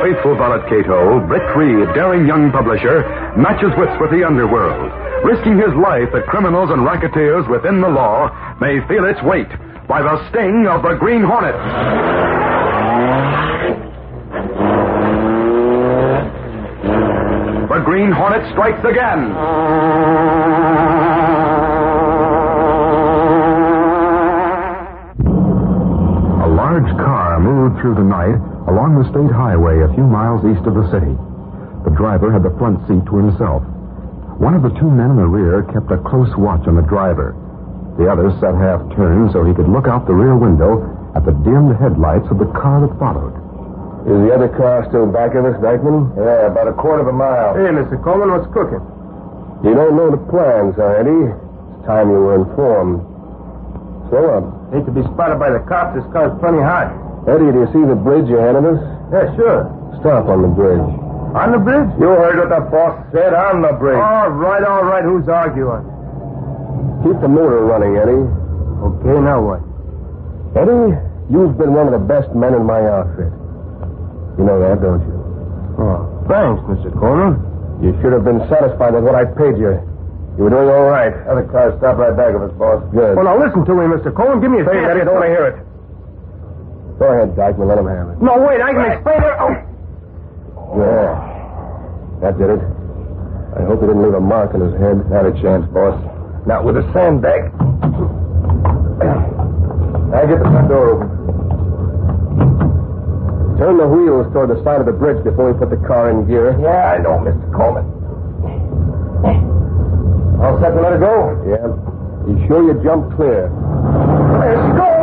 faithful valet Cato, Britt Reed, daring young publisher, matches wits with the underworld, risking his life that criminals and racketeers within the law may feel its weight by the sting of the Green Hornet. The Green Hornet strikes again. A large car moved through the night along the state highway a few miles east of the city. The driver had the front seat to himself. One of the two men in the rear kept a close watch on the driver. The other sat half-turned so he could look out the rear window at the dimmed headlights of the car that followed. Is the other car still back of us, Dykeman? Yeah, about a quarter of a mile. Hey, Mr. Coleman, what's cooking? You don't know the plans, huh, Eddie? It's time you were informed. So, Hate to be spotted by the cops. This car's plenty hot. Eddie, do you see the bridge ahead of us? Yeah, sure. Stop on the bridge. On the bridge? You heard what the boss said, on the bridge. All right. Who's arguing? Keep the motor running, Eddie. Okay, now what? Eddie, you've been one of the best men in my outfit. You know that, don't you? Oh, thanks, Mr. Coleman. You should have been satisfied with what I paid you. You were doing all right. Other cars stop right back of us, boss. Good. Well, now listen to me, Mr. Coleman. Give me a Say, chance. Eddie, I don't want to hear it. Go ahead, Dykeman. Let him have it. No, wait. I can explain it. Oh. Yeah. That did it. I hope he didn't leave a mark on his head. Had a chance, boss. Now, with a sandbag. Now, get the front door open. Turn the wheels toward the side of the bridge before we put the car in gear. Yeah, I know, Mr. Coleman. All set to let it go? Yeah. You sure you jumped clear? Let's go.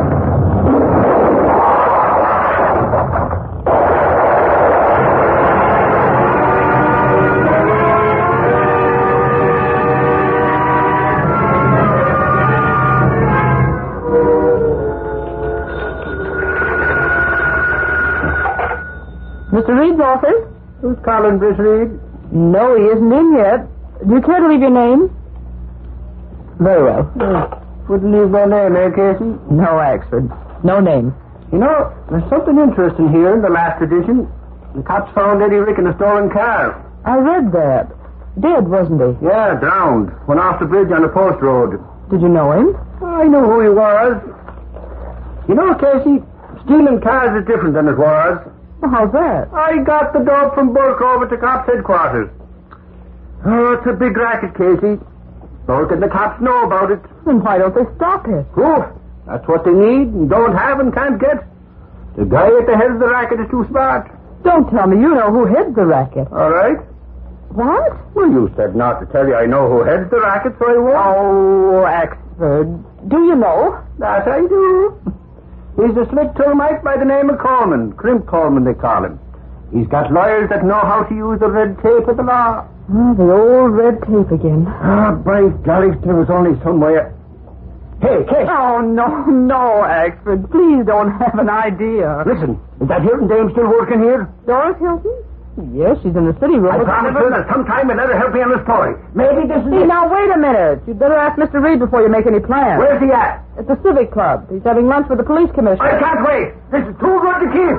Mr. Reed's office? Who's calling, Britt Reed? No, he isn't in yet. Do you care to leave your name? Very well. Wouldn't leave no name, eh, Casey? No, Axford. No name. You know, there's something interesting here in the last edition. The cops found Eddie Rick in a stolen car. I read that. Dead, wasn't he? Yeah, drowned. Went off the bridge on the post road. Did you know him? I knew who he was. You know, Casey, stealing cars is different than it was. Well, how's that? I got the dope from Burke over to cops' headquarters. Oh, it's a big racket, Casey. Burke and the cops know about it. Then why don't they stop it? Proof. That's what they need and don't have and can't get. The guy at the head of the racket is too smart. Don't tell me you know who heads the racket. All right. What? Well, you said not to tell you I know who heads the racket, so I won't. Oh, Axford. Do you know? That I do. He's a slick termite by the name of Coleman. Crimp Coleman, they call him. He's got lawyers that know how to use the red tape of the law. Oh, the old red tape again. Ah, by golly, there was only some way. Hey, Kate. Oh, no, Axford. Please don't have an idea. Listen, is that Hilton dame still working here? Doris Hilton? Yes, she's in the city room. I promised her that sometime you'd let her help me on the story. Maybe this is Hey, it. now, wait a minute. You'd better ask Mr. Reed before you make any plans. Where's he at? At the Civic Club. He's having lunch with the police commissioner. I can't wait. This is too good to keep.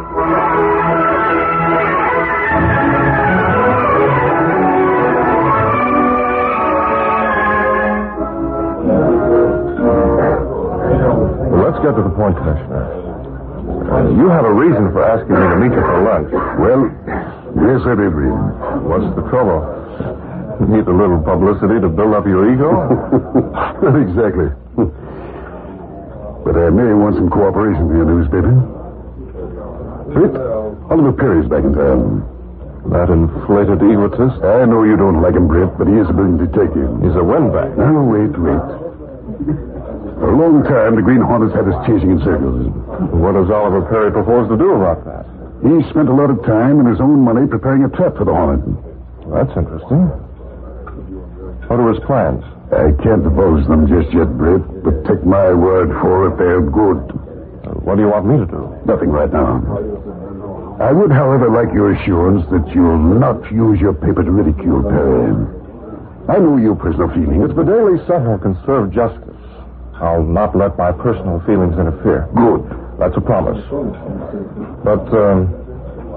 Let's get to the point, Commissioner. You have a reason for asking me to meet you for lunch. Well, yes, I did, Reed. What's the trouble? Need a little publicity to build up your ego? Not exactly. But I may want some cooperation for your newspaper. Britt, Oliver Perry's back in town. That inflated egotist? I know you don't like him, Britt, but he is a brilliant detective. He's a windbag. Now, wait. For a long time, the Green Hornets had us chasing in circles. What does Oliver Perry propose to do about that? He spent a lot of time and his own money preparing a trap for the Hornet. That's interesting. What are his plans? I can't divulge them just yet, Britt, but take my word for it, they're good. What do you want me to do? Nothing right now. I would, however, like your assurance that you'll not use your paper to ridicule Perry. I know your personal feelings, If the Daily Sentinel can serve justice, I'll not let my personal feelings interfere. Good. That's a promise. But,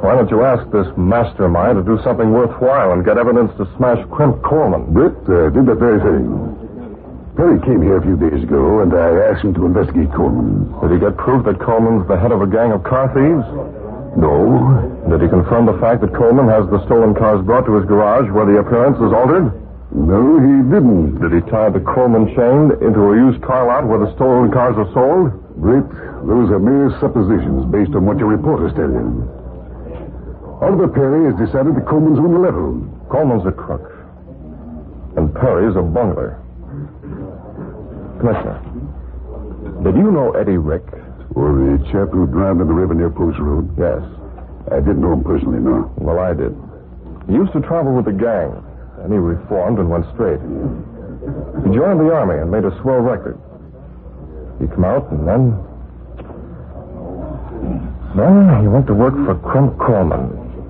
Why don't you ask this mastermind to do something worthwhile and get evidence to smash Crimp Coleman? Britt did that very thing. Perry came here a few days ago, and I asked him to investigate Coleman. Did he get proof that Coleman's the head of a gang of car thieves? No. Did he confirm the fact that Coleman has the stolen cars brought to his garage where the appearance is altered? No, he didn't. Did he tie the Coleman chain into a used car lot where the stolen cars are sold? Britt, those are mere suppositions based on what your reporters tell you. Oliver Perry has decided that Coleman's on the level. Coleman's a crook. And Perry's a bungler. Commissioner, did you know Eddie Rick? Or the chap who drowned in the river near Post Road? Yes. I didn't know him personally, no. Well, I did. He used to travel with the gang. And he reformed and went straight. He joined the army and made a swell record. He came out and then he went to work for Crimp Coleman.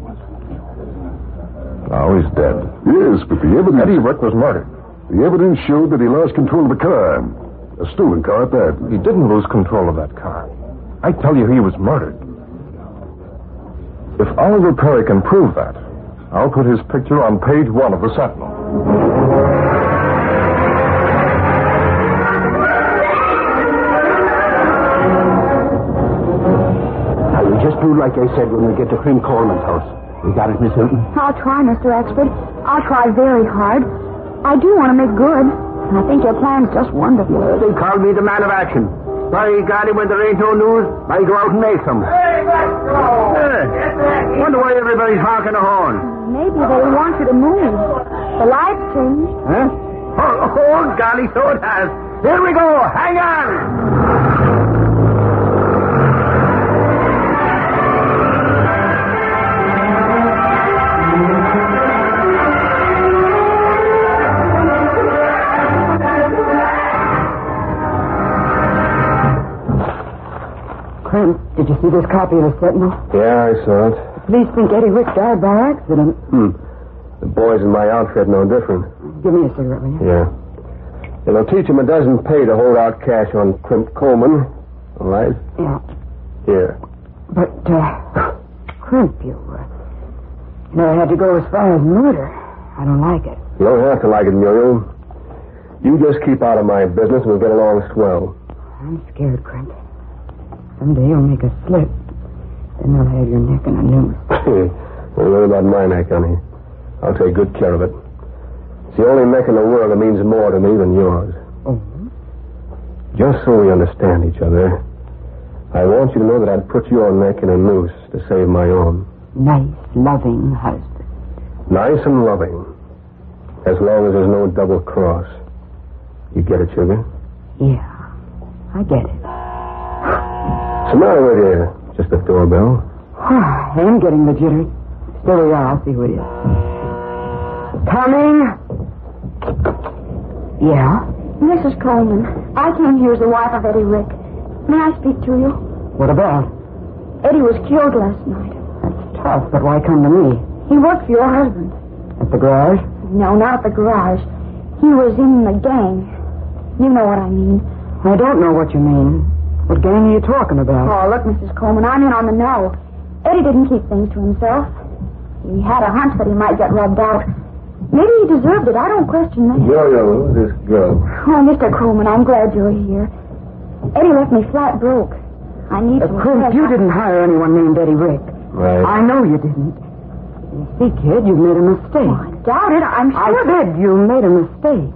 Now he's dead. Yes, but the evidence... Eddie Rick was murdered. The evidence showed that he lost control of the car. A stolen car at that. He didn't lose control of that car. I tell you, he was murdered. If Oliver Perry can prove that, I'll put his picture on page 1 of the Sentinel. Now, you just do like I said when we get to Crimp Coleman's house. You got it, Miss Hilton? I'll try, Mr. Exford. I'll try very hard. I do want to make good. I think your plan's just wonderful. They call me the man of action. By God, when there ain't no news, I go out and make some. Hey, let's go! Wonder why everybody's honking a horn. Maybe they want you to move. The lights changed. Huh? Oh, golly, so it has. Here we go. Hang on. Crimp, did you see this copy of the Sentinel? Yeah, I saw it. The police think Eddie Rick died by accident. The boys in my outfit no different. Give me a cigarette, will you? Yeah. It'll teach him it doesn't pay to hold out cash on Crimp Coleman. All right? Yeah. Here. But, Crimp, you never had to go as far as murder. I don't like it. You don't have to like it, Muriel. You just keep out of my business and we'll get along swell. I'm scared, Crimp. Someday you'll make a slip. Then they'll have your neck in a noose. Don't worry about my neck, honey. I'll take good care of it. It's the only neck in the world that means more to me than yours. Oh? Just so we understand each other, I want you to know that I'd put your neck in a noose to save my own. Nice, loving husband. Nice and loving. As long as there's no double cross. You get it, sugar? Yeah, I get it. What's the matter with you? Just the doorbell? I am getting the jitters. Still we are. I'll see who it is. Coming. Yeah? Mrs. Coleman, I came here as the wife of Eddie Rick. May I speak to you? What about? Eddie was killed last night. That's tough, but why come to me? He worked for your husband. At the garage? No, not at the garage. He was in the gang. You know what I mean. I don't know what you mean. What gang are you talking about? Oh, look, Mrs. Coleman, I'm in on the know. Eddie didn't keep things to himself. He had a hunch that he might get rubbed out. Maybe he deserved it. I don't question that. Yo, this girl. Oh, Mr. Coleman, I'm glad you're here. Eddie left me flat broke. I need some Crimp, cash. you didn't hire anyone named Eddie Rick. Right. I know you didn't. You see, kid, you've made a mistake. Oh, I doubt it. I'm sure. I said you made a mistake.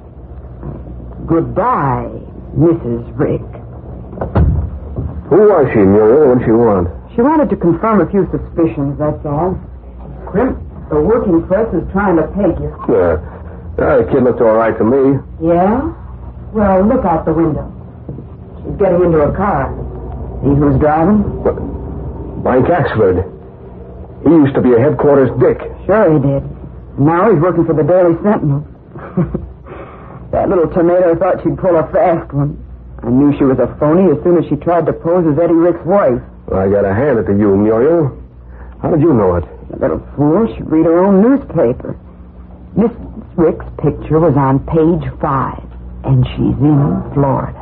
Goodbye, Mrs. Rick. Who was she, Muriel? What did she want? She wanted to confirm a few suspicions, that's all. Crimp, the working press is trying to peg you. Yeah. The kid looked all right to me. Yeah? Well, look out the window. She's getting into a car. See who's driving? What? Mike Axford. He used to be a headquarters dick. Sure he did. Now he's working for the Daily Sentinel. That little tomato thought she'd pull a fast one. I knew she was a phony as soon as she tried to pose as Eddie Rick's wife. Well, I gotta hand it to you, Muriel. How did you know it? The little fool should read her own newspaper. Miss Rick's picture was on page 5, and she's in Florida.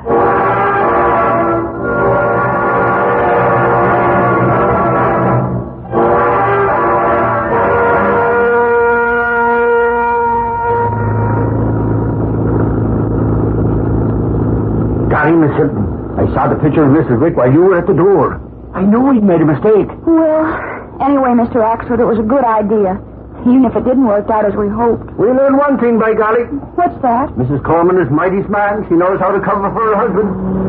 Sorry, Miss Hilton. I saw the picture of Mrs. Rick while you were at the door. I knew he'd made a mistake. Well, anyway, Mr. Axford, it was a good idea. Even if it didn't work out as we hoped. We learned one thing, by golly. What's that? Mrs. Coleman is mighty smart. She knows how to cover for her husband.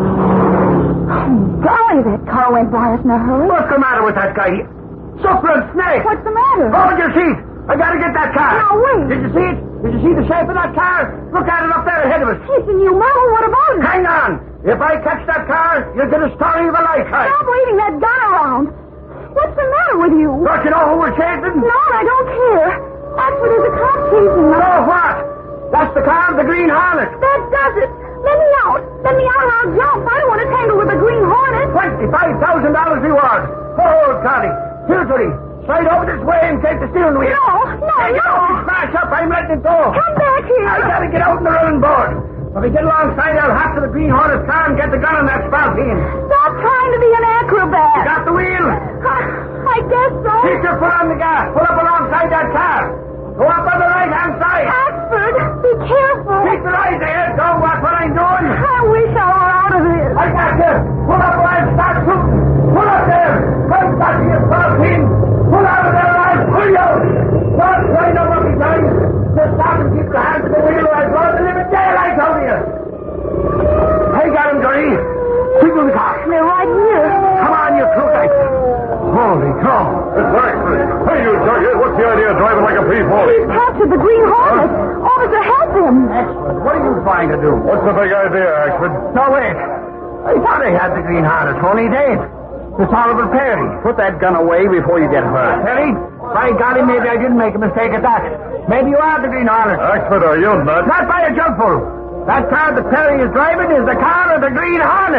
Golly, that car went by us in a hurry. What's the matter with that guy? Suffering snake! What's the matter? Hold your seat! I gotta get that car. Now, wait. Did you see it? Did you see the shape of that car? Look at it up there ahead of us. It's a new model. What about it? Hang on. If I catch that car, you'll get a story of a lifetime. Stop waving that gun around. What's the matter with you? Don't you know who we're chasing? No, I don't care. Axford is a cop chasing us. So what? That's the car of the Green Hornet. That does it. Let me out. Let me out and I'll jump. I don't want to tangle with the Green Hornet. $25,000 reward. Hold, Connie. Here, Judy. Slide over this way and take the steering wheel. No. If you smash up, I'm letting it go. Come back here. I gotta get out in the running board. When we get alongside, I'll hop to the Green Hornet's car and get the gun on that spalpeen. Stop trying to be an acrobat. You got the wheel? I guess so. Keep your foot on the gas. Pull up alongside that car. Go up on the right-hand side. Axford, be careful. Keep your eyes ahead. Don't watch what I'm doing. I wish I were out of this. I got you. Pull up while I start shooting. Pull up there. Come back to your spalpeen. Pull out of there and I'll pull you. Don't try no monkey time. Just stop and keep your hands to the wheel or I'll blow the living daylight out of you. I got him, Johnny. Signal the car. They're right here. Come on, you crook. Holy cow. Exactly. Hey, you jughead, what's the idea of driving like a people? He's captured the Green Hornet. Officer, help him. Axford, what are you trying to do? What's the big idea, Axford? No, wait. I thought I had the Green Hornet. Only it ain't. It's Oliver Perry. Put that gun away before you get hurt. Perry, by golly, maybe I didn't make a mistake at that. Maybe you are the Green Hornet. Axford, are you nuts? Not by a jugful. That car that Perry is driving is the car of the Green Hornet.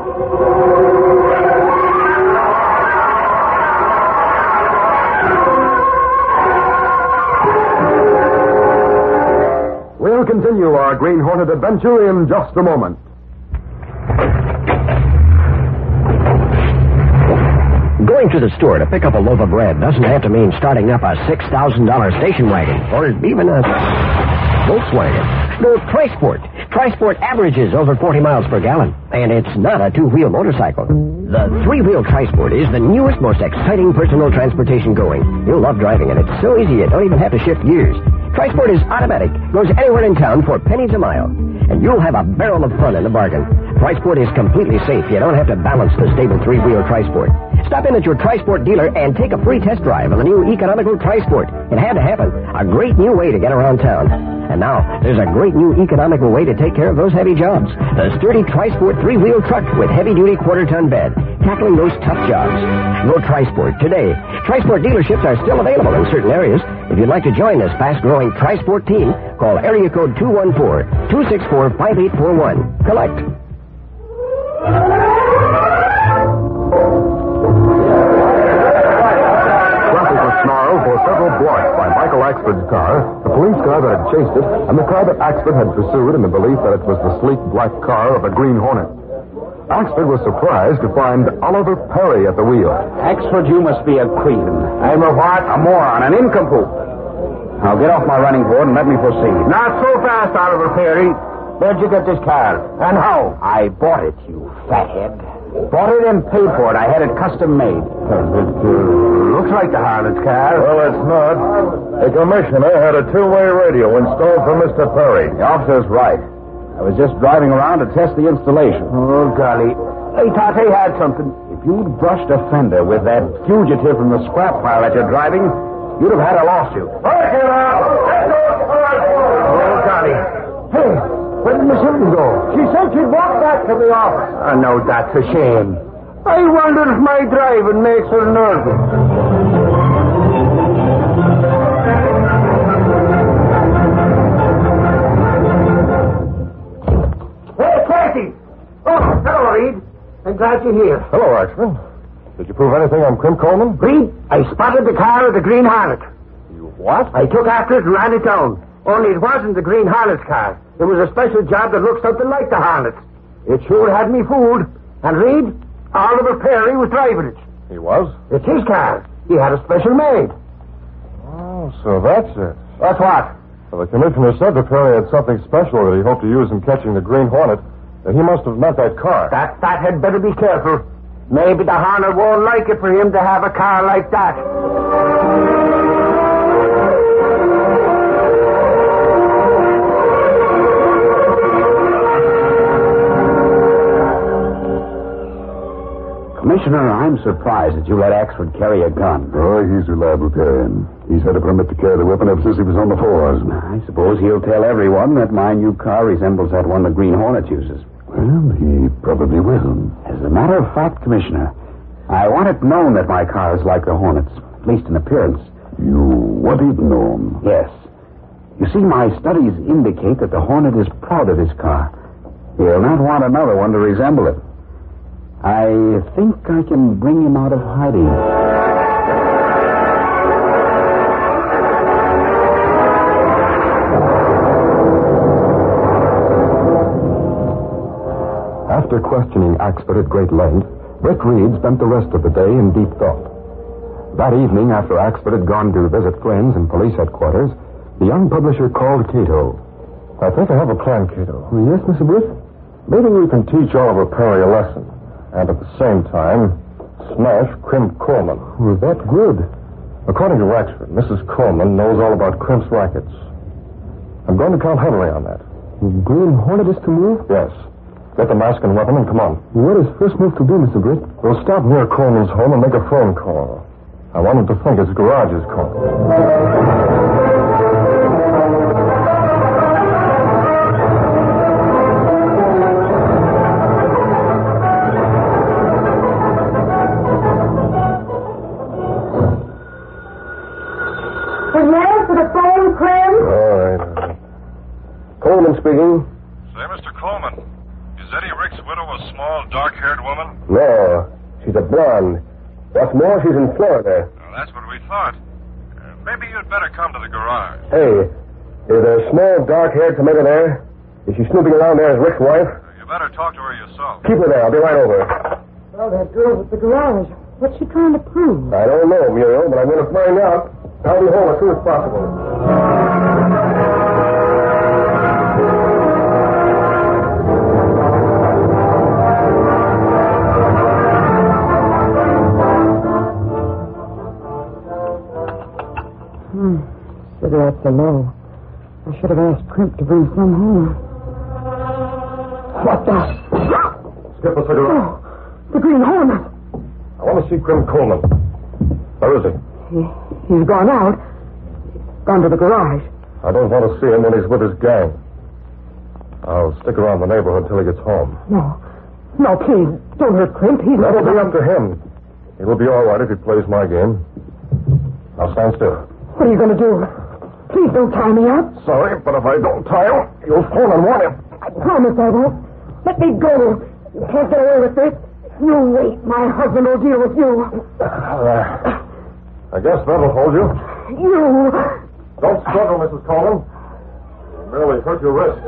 We'll continue our Green Hornet adventure in just a moment. Going to the store to pick up a loaf of bread doesn't have to mean starting up a $6,000 station wagon or even a Volkswagen. No, Trisport. Trisport averages over 40 miles per gallon, and it's not a two-wheel motorcycle. The three-wheel Trisport is the newest, most exciting personal transportation going. You'll love driving it. It's so easy you don't even have to shift gears. Trisport is automatic, goes anywhere in town for pennies a mile, and you'll have a barrel of fun in the bargain. Trisport is completely safe. You don't have to balance the stable three-wheel Trisport. Stop in at your Trisport dealer and take a free test drive on the new economical Trisport. It had to happen. A great new way to get around town. And now, there's a great new economical way to take care of those heavy jobs. The sturdy Trisport three-wheel truck with heavy-duty quarter-ton bed, tackling those tough jobs. Go Trisport today. Trisport dealerships are still available in certain areas. If you'd like to join this fast-growing Trisport team, call area code 214-264-5841. Collect. Snarl for several blocks by Michael Axford's car, the police car that had chased it, and the car that Axford had pursued in the belief that it was the sleek black car of a Green Hornet. Axford was surprised to find Oliver Perry at the wheel. Axford, you must be a queen. I'm a what? A moron, an nincompoop. Now get off my running board and let me proceed. Not so fast, Oliver Perry. Where'd you get this car? And how? I bought it, you fathead. Bought it and paid for it. I had it custom made. Looks like the Harlot's car. Well, it's not. The commissioner had a two-way radio installed for Mr. Perry. The officer's right. I was just driving around to test the installation. Oh, golly. Hey, Tate had something. If you'd brushed a fender with that fugitive from the scrap pile that you're driving, you'd have had a lawsuit. Oh, golly. Hey, where did Miss Hilton go? She said she'd walk back to the office. I know that's a shame. I wonder if my driving makes her nervous. Hey, Casey! Oh, hello, Reed. I'm glad you're here. Hello, Axford. Did you prove anything on Crim Coleman? Reed, I spotted the car of the Green Hornet. You what? I took after it and ran it down. Only it wasn't the Green Hornet's car. It was a special job that looked something like the Hornet's. It sure had me fooled. And Reed, Oliver Perry was driving it. He was? It's his car. He had a special made. Oh, so that's it. That's what? Well, the commissioner said that Perry had something special that he hoped to use in catching the Green Hornet. He must have met that car. That fathead better be careful. Maybe the Hornet won't like it for him to have a car like that. Commissioner, I'm surprised that you let Axford carry a gun. Oh, he's reliable, Perrin. He's had a permit to carry the weapon ever since he was on the force. I suppose he'll tell everyone that my new car resembles that one the Green Hornet uses. Well, he probably will. As a matter of fact, Commissioner, I want it known that my car is like the Hornet's, at least in appearance. You want it known? Yes. You see, my studies indicate that the Hornet is proud of his car. He'll not want another one to resemble it. I think I can bring him out of hiding. After questioning Axford at great length, Britt Reed spent the rest of the day in deep thought. That evening, after Axford had gone to visit friends in police headquarters, the young publisher called Cato. I think I have a plan, Cato. Yes, Mr. Britt? Maybe we can teach Oliver Perry a lesson. And at the same time, smash Crimp Coleman. Well, that's good. According to Rexford, Mrs. Coleman knows all about Crimp's rackets. I'm going to count heavily on that. The Green Hornet is to move? Yes. Get the mask and weapon and come on. What is first move to do, Mr. Britt? We'll stop near Coleman's home and make a phone call. I want him to think his garage is calling. Coleman speaking. Say, Mr. Coleman, is Eddie Rick's widow a small, dark-haired woman? No, she's a blonde. What's more, she's in Florida. Well, that's what we thought. Maybe you'd better come to the garage. Hey, is there a small, dark-haired tomato there? Is she snooping around there as Rick's wife? You better talk to her yourself. Keep her there. I'll be right over. Oh, that girl at the garage. What's she trying to prove? I don't know, Muriel, but I'm going to find out. I'll be home as soon as possible. Cigarettes are low. I should have asked Crimp to bring some home. What the? Skip a cigarette. Oh, the Green Hornet. I want to see Crimp Coleman. Where is he? He's gone out. Gone to the garage. I don't want to see him when he's with his gang. I'll stick around the neighborhood till he gets home. No, please, don't hurt Crimp. That'll be up to him. He will be all right if he plays my game. Now stand still. What are you going to do? Please don't tie me up. Sorry, but if I don't tie him, you'll phone and warn him. I promise I won't. Let me go. You can't get away with this. You wait. My husband will deal with you. I guess that'll hold you. You. Don't struggle, Mrs. Coleman. You'll merely hurt your wrist.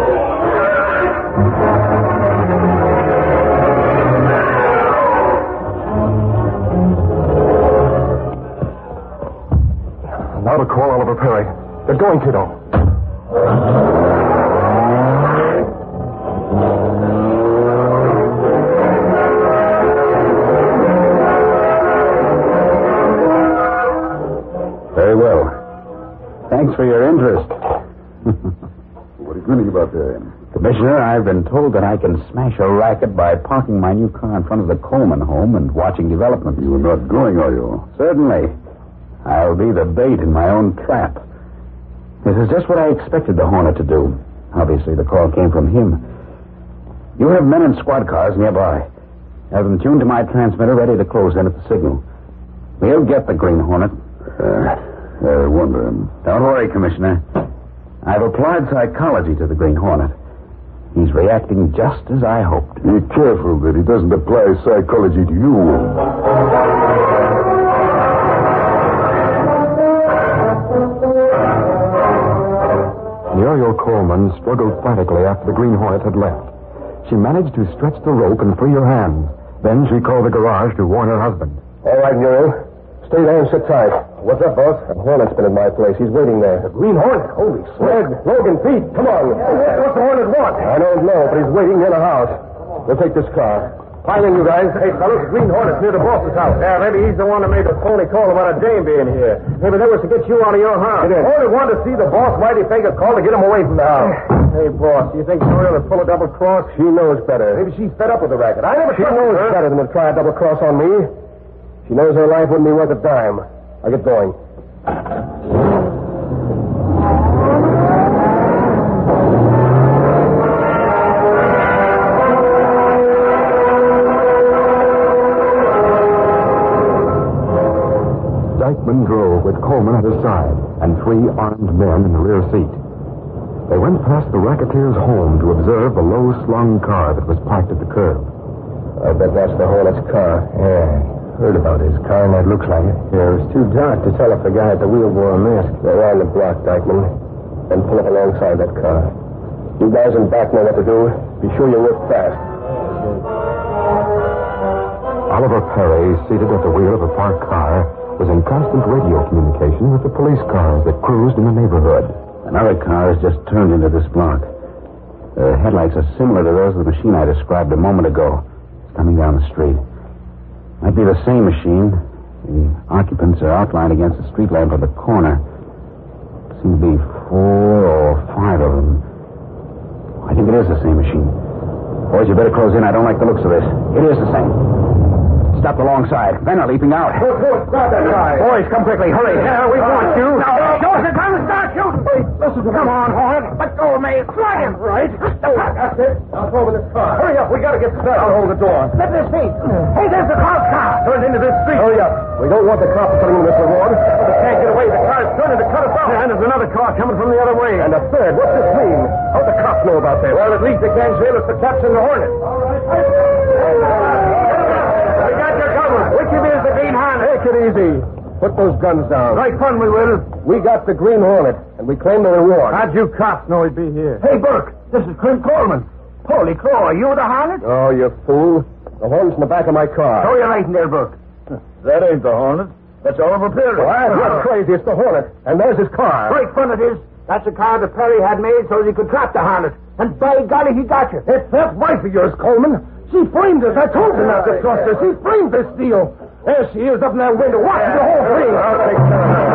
Now to call Oliver Perry. Get going, kiddo. Very well. Thanks for your interest. What are you grinning about there? Commissioner, I've been told that I can smash a racket by parking my new car in front of the Coleman home and watching developments. You're not going, are you? Certainly. I'll be the bait in my own trap. This is just what I expected the Hornet to do. Obviously, the call came from him. You have men in squad cars nearby. Have them tuned to my transmitter, ready to close in at the signal. We'll get the Green Hornet. I wonder. Don't worry, Commissioner. I've applied psychology to the Green Hornet. He's reacting just as I hoped. Be careful that he doesn't apply psychology to you. Muriel Coleman struggled frantically after the Green Hornet had left. She managed to stretch the rope and free her hands. Then she called the garage to warn her husband. All right, Muriel. Stay there and sit tight. What's up, boss? A Hornet's been at my place. He's waiting there. A Green Hornet? Holy smokes. Logan, Pete, come on. What's the Hornet want? I don't know, but he's waiting near the house. We'll take this car. Pile in, you guys. Hey, fellas, Green Hornet's near the boss's house. Yeah, maybe he's the one that made the phony call about a dame being here. Maybe that was to get you out of your house. Hornet wanted to see the boss. Why'd he fake a call to get him away from the house? Hey, boss, do you think Sawyer will pull a double cross? She knows better. Maybe she's fed up with the racket. I never trusted her. She knows better than to try a double cross on me. She knows her life wouldn't be worth a dime. I'll get going. Dykeman drove with Coleman at his side and 3 armed men in the rear seat. They went past the racketeer's home to observe the low-slung car that was parked at the curb. I bet that's the Hornet's car. Yeah. Heard about his car, and that looks like it. Yeah, it was too dark to tell if the guy at the wheel wore a mask. Go around the block, Dykeman. Then pull up alongside that car. You guys in back know what to do. Be sure you work fast. Oliver Perry, seated at the wheel of a parked car, was in constant radio communication with the police cars that cruised in the neighborhood. Another car has just turned into this block. The headlights are similar to those of the machine I described a moment ago. It's coming down the street. Might be the same machine. The occupants are outlined against the street lamp of the corner. Seem to be 4 or 5 of them. I think it is the same machine. Boys, you better close in. I don't like the looks of this. It is the same. Stopped alongside. Men are leaping out. Grab that guy. Boys, come quickly. Hurry. Yeah, we want you. Show us the gun and start shooting. Hey, listen to me. Come on, Hornet. Let go of me. Fly him. Right. That's it. I'll throw in this car. Hurry up. We got to get started. I'll hold the door. Let this be. Hey, there's the cop's car. Turned into this street. Hurry up. We don't want the cops putting in this reward. We can't get away. The car's turning to cut us off. And there's another car coming from the other way. And a third. What's this mean? How'd the cops know about this? Well, at least they can't jail us for capturing the Hornet. We got your cover. Which of you is the Green Hornet? Take it easy. Put those guns down. Right fun, we will. We got the Green Hornet, and we claim the reward. How'd you cops know he'd be here? Hey, Burke. This is Clint Coleman. Holy crow, are you the Hornet? Oh, you fool. The Hornet's in the back of my car. Throw your right in there, Burke. That ain't the Hornet. That's Oliver Perry. Well, that's crazy. It's the Hornet. And there's his car. Great fun it is. That's a car that Perry had made so he could trap the Hornet. And by golly, he got you. It's that wife of yours, Coleman. She framed us. I told you not to trust her. She framed this deal. There she is up in that window watching the whole thing. I'll take care of her.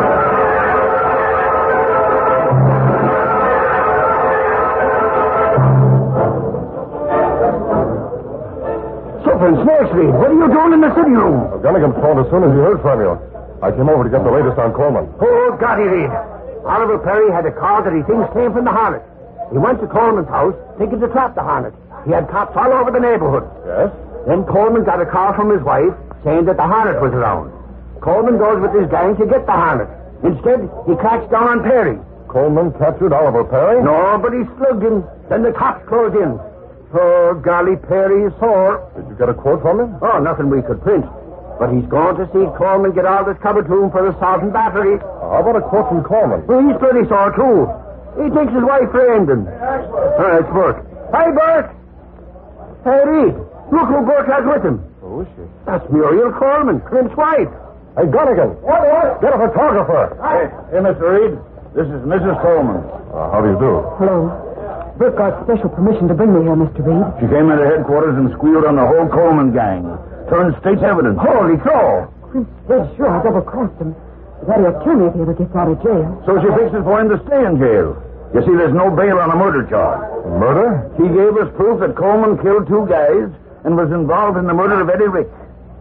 Snakespeed, what are you doing in the city room? Gunnigan phoned as soon as he heard from you. I came over to get the latest on Coleman. Oh, God, he did. Oliver Perry had a car that he thinks came from the Hornet. He went to Coleman's house thinking to trap the Hornet. He had cops all over the neighborhood. Yes? Then Coleman got a call from his wife saying that the Hornet was around. Coleman goes with his gang to get the Hornet. Instead, he cracks down on Perry. Coleman captured Oliver Perry? No, but he slugged him. Then the cops closed in. Oh, golly, Perry is sore. Did you get a quote from him? Oh, nothing we could print. But he's going to see Coleman get all this cover to him for assault and battery. How about a quote from Coleman? Well, he's pretty sore, too. He thinks his wife framed him. All right, Burke. Hey, Burke! Hey, Reed. Look who Burke has with him. Who is she? That's Muriel Coleman, Clint's wife. Hey, Gunnigan. What? Get a photographer. Hey, Mr. Reed. This is Mrs. Coleman. How do you do? Hello. Burke got special permission to bring me here, Mr. Reed. She came into headquarters and squealed on the whole Coleman gang. Turned state's evidence. Holy crow! Clint's dead sure I double-crossed him. But he'll kill me if he ever gets out of jail. So she fixes for him to stay in jail. You see, there's no bail on a murder charge. Murder? She gave us proof that Coleman killed 2 guys and was involved in the murder of Eddie Ricks.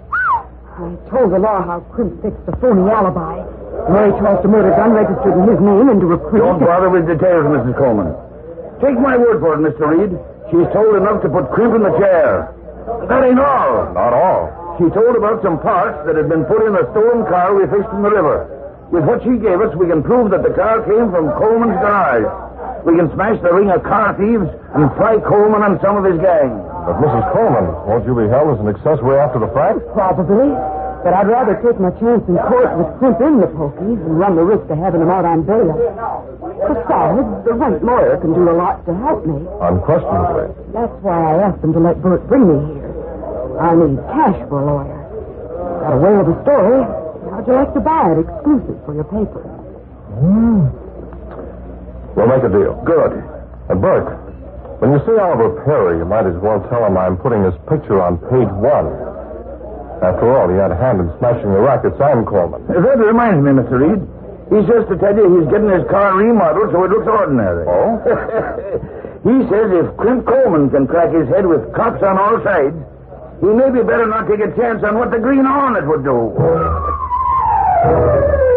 I told the law how Clint fixed the phony alibi. Mary tossed a murder gun registered in his name into a creek. Don't bother with details, Mrs. Coleman. Take my word for it, Mr. Reed. She's told enough to put Crimp in the chair. That ain't all. Not all. She told about some parts that had been put in a stolen car we fixed in the river. With what she gave us, we can prove that the car came from Coleman's garage. We can smash the ring of car thieves and fry Coleman and some of his gang. But, Mrs. Coleman, won't you be held as an accessory after the fact? Probably. But I'd rather take my chance in court with Clint in the pokies and run the risk of having him out on bail. Besides, the right lawyer can do a lot to help me. Unquestionably. That's why I asked him to let Bert bring me here. I need cash for a lawyer. Got a way of the story. I'll select to buy it exclusive for your paper. We'll make a deal. Good. And Bert, when you see Oliver Perry, you might as well tell him I'm putting his picture on page 1. After all, he had a hand in smashing the racket, Sam Coleman. That reminds me, Mr. Reed. He says to tell you he's getting his car remodeled so it looks ordinary. Oh? He says if Clint Coleman can crack his head with cops on all sides, he may be better not take a chance on what the Green Hornet would do.